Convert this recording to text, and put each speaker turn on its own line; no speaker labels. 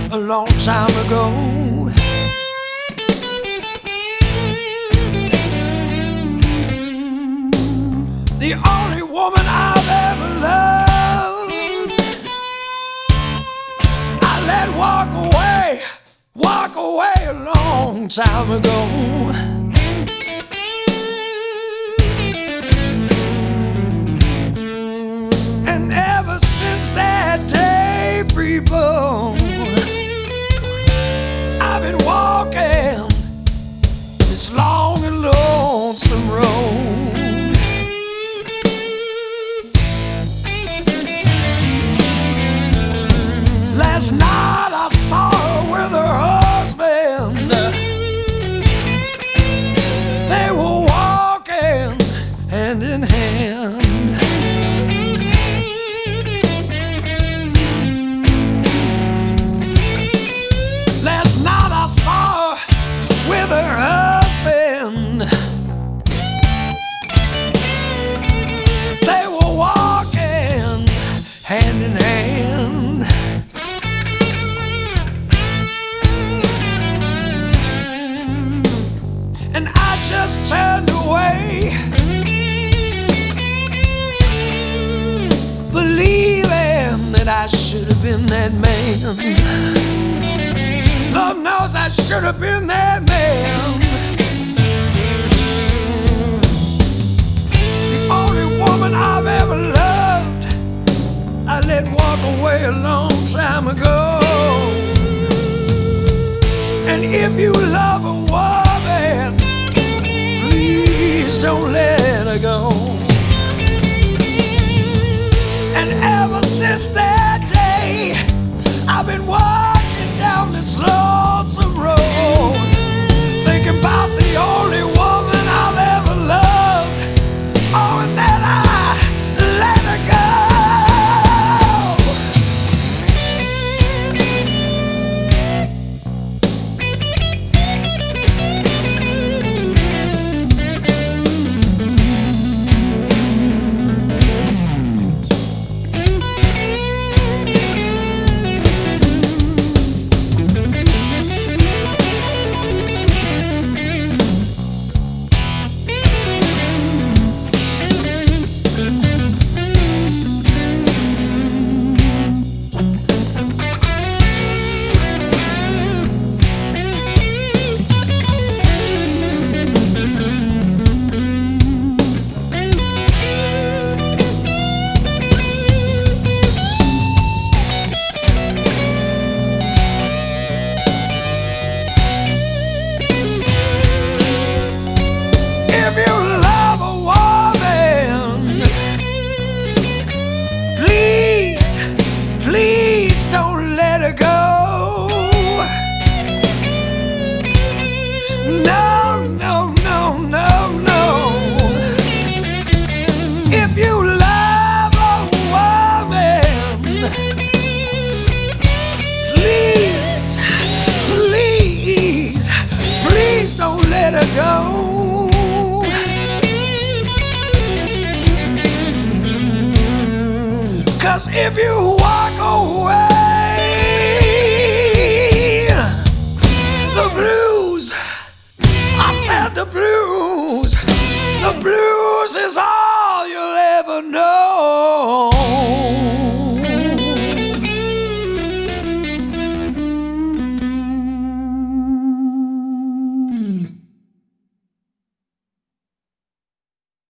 a long time ago. The only woman I've ever loved, I let walk away a long time ago. And ever since that day, people, I've been walking this long and lonesome road. Last night I saw her with her husband. They were walking hand in hand. Last night I saw her with her husband. They were walking hand in hand. And I just turned away, believing that I should have been that man. Lord knows I should have been that man. The only woman I've ever loved, I let walk away a long time ago. And if you love a woman, please don't let her go. And ever since that day, I've been walking down this lonesome road, thinking about the only woman I've ever loved. Oh, and then I let her go. If you love a woman, please, please don't let her go. No, no, no, no, no. If you love a woman, please, please, please don't let her go. 'Cause if you walk away,